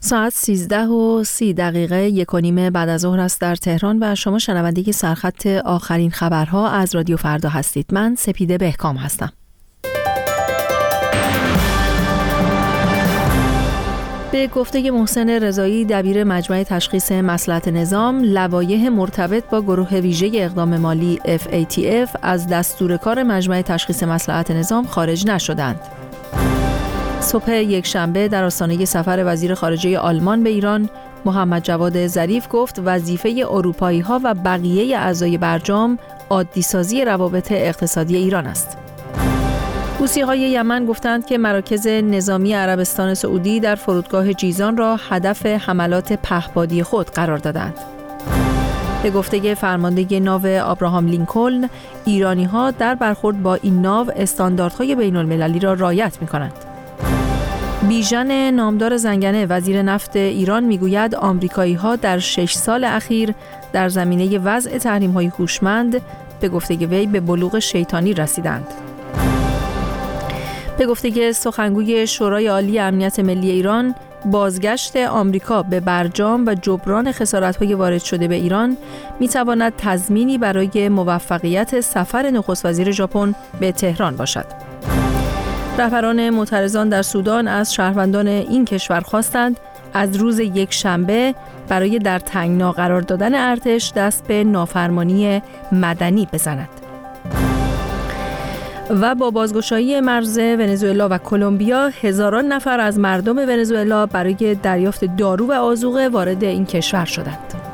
ساعت 13:30 1:30 بعد از ظهر است در تهران و شما شنونده سرخط آخرین خبرها از رادیو فردا هستید. من سپیده بهکام هستم. به گفته محسن رضایی دبیر مجمع تشخیص مصلحت نظام، لوایح مرتبط با گروه ویژه اقدام مالی FATF از دستور کار مجمع تشخیص مصلحت نظام خارج نشدند. صبح یکشنبه در آستانه سفر وزیر خارجه آلمان به ایران، محمد جواد ظریف گفت وظیفه اروپایی‌ها و بقیه اعضای برجام عادی‌سازی روابط اقتصادی ایران است. حوثی‌های یمن گفتند که مراکز نظامی عربستان سعودی در فرودگاه جیزان را هدف حملات پهپادی خود قرار دادند. به گفته فرمانده ناو آبراهام لینکلن، ایرانی‌ها در برخورد با این ناو استانداردهای بین‌المللی را رعایت می‌کنند. بیژن نامدار زنگنه وزیر نفت ایران میگوید آمریکایی‌ها در 6 سال اخیر در زمینه وضع تحریم‌های هوشمند به گفته وی به بلوغ شیطانی رسیدند. به گفته سخنگوی شورای عالی امنیت ملی ایران، بازگشت آمریکا به برجام و جبران خسارت‌های وارد شده به ایران می‌تواند تضمینی برای موفقیت سفر نخست وزیر ژاپن به تهران باشد. رهبران معترضان در سودان از شهروندان این کشور خواستند از روز یکشنبه برای در تنگنا قرار دادن ارتش دست به نافرمانی مدنی بزند. و با بازگشایی مرز ونزوئلا و کلمبیا، هزاران نفر از مردم ونزوئلا برای دریافت دارو و آذوقه وارد این کشور شدند.